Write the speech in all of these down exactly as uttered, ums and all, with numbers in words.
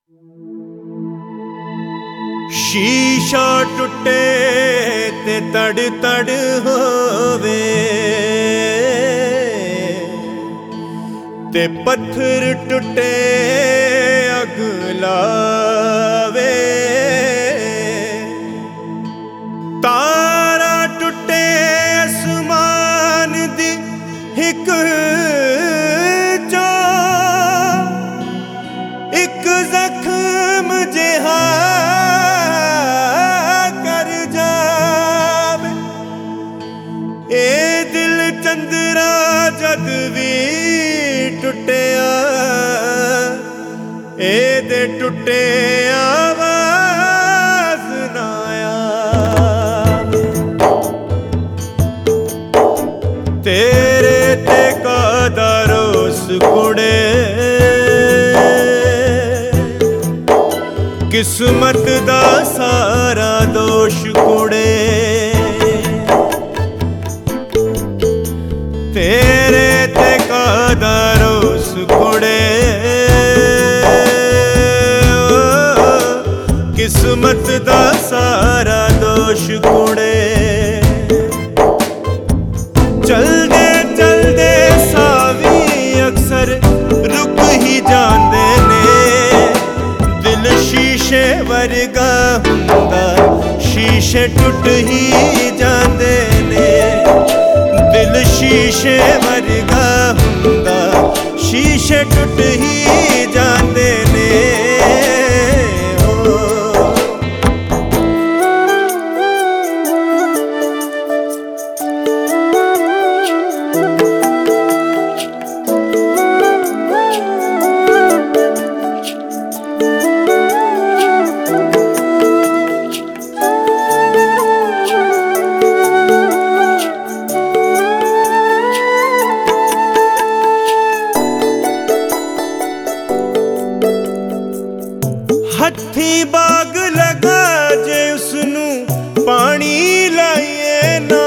शीशा टुटे ते तड़ तड़ होवे, ते पत्थर टुटे अग लावे। तारा टुटे आसमान दी हिक चो, एक जख्म जिहा कर जावे। ए दिल चंदरा जद भी टुटिया, ए दे टुटे आवाज ना आवे। तेरे ते कादा रोस कुड़े, किस्मत दा सारा दोष कुड़े। तेरे ते कादा रोस कुड़े, किस्मत दा सारा दोष कुड़े। चलदे चलदे सावी अक्सर रुक ही जांदे ने। दिल शीशे वर्गा हुंदा, शीशे टुट ही जांदे ने। दिल शीशे वर्गा हुंदा, शीशे टुट ही जांदे ने। हथी बाग लगा जे उसनू पानी लाइए ना।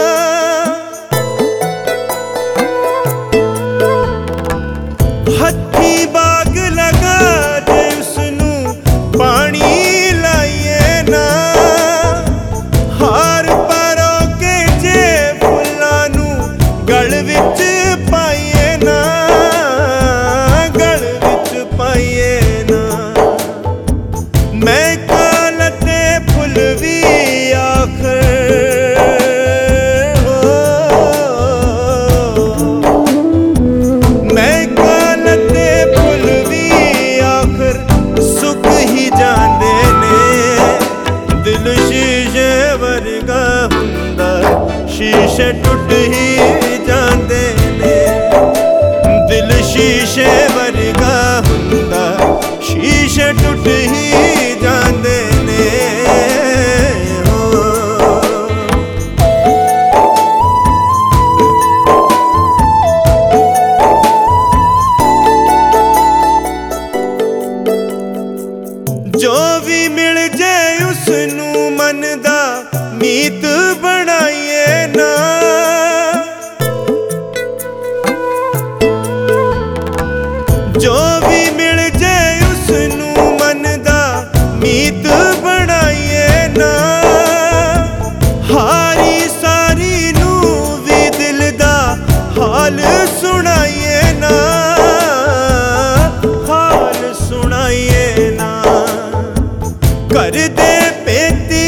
हथी बाग लगा जे उसनू पानी लाइए ना। हार पारो के जे फुल्लां नू गल विच पाइए ना, गल विच पाइए ना। मैं कालते फुल भी आखर हो, मैं कालते फुल भी आखर सुख ही जांदे ने। दिल शीशे वर्गा हुंदा, शीशे टुट ही जांदे ने। दिल शीशे वर्गा हुंदा, शीशे टुट ही जांदे ने। जो भी मिल जाए उसनू मन दा मीत बनाइए ना। जो भी मिल जाए उसनू मन दा मीत बनाइए ना। हारी सारी नू भी दिल दा हाल सुनाइए ना, हाल सुनाइए ना। कर दे पेती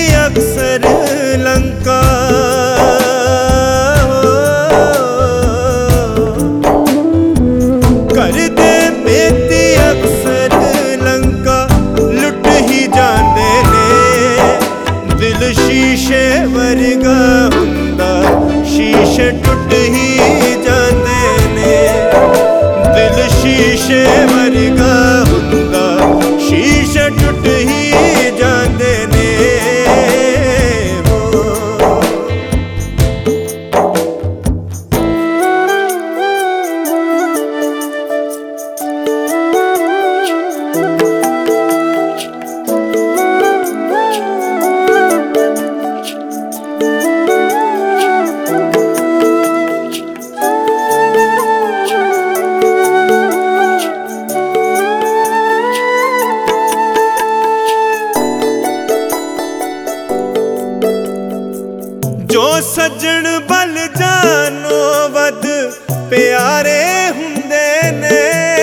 ਸੱਜਣ ਬਲ ਜਾਨੋਂ ਵੱਧ ਪਿਆਰੇ ਹੁੰਦੇ ਨੇ।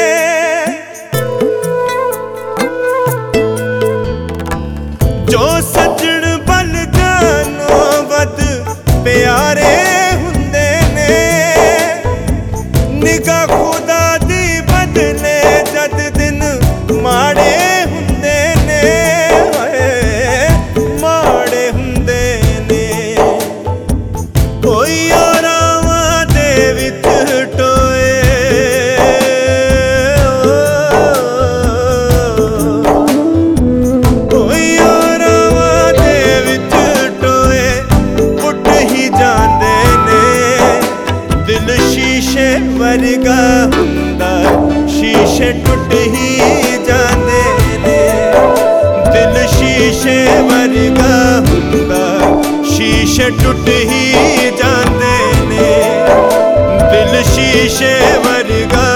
ਜੋ ਸੱਜਣ ਬਲ ਜਾਨੋਂ ਵੱਧ ਪਿਆਰੇ ਹੁੰਦੇ ਨੇ। ਨਿਗਾਹ ਖੁਦਾ ਦੀ ਬਦਲੇ ਜਦ ਦਿਨ ਮਾੜੇ ਹੁੰਦੇ ਨੇ। ਹਾਏ ਮਾੜੇ ਹੁੰਦੇ ਨੇ। ਕੋਈ ਯਾਰਾਵਾਂ ਦੇ ਵਿੱਚ ਟੋਏ, ਕੋਈ ਯਾਰਾਵਾਂ ਦੇ ਵਿੱਚ ਟੋਏ ਪੁੱਟ ਹੀ ਜਾਂਦੇ ਨੇ। ਦਿਲ ਸ਼ੀਸ਼ੇ ਵਰਗਾ ਹੁੰਦਾ, ਸ਼ੀਸ਼ੇ ਟੁੱਟ ਹੀ ਜਾਂਦੇ ਨੇ। ਦਿਲ ਸ਼ੀਸ਼ੇ ਵਰਗਾ ਹੁੰਦਾ, ਸ਼ੀਸ਼ੇ ਟੁੱਟ ਹੀ ਜਾਂਦੇ ਨੇ। ਦਿਲ ਸ਼ੀਸ਼ੇ ਵਰਗਾ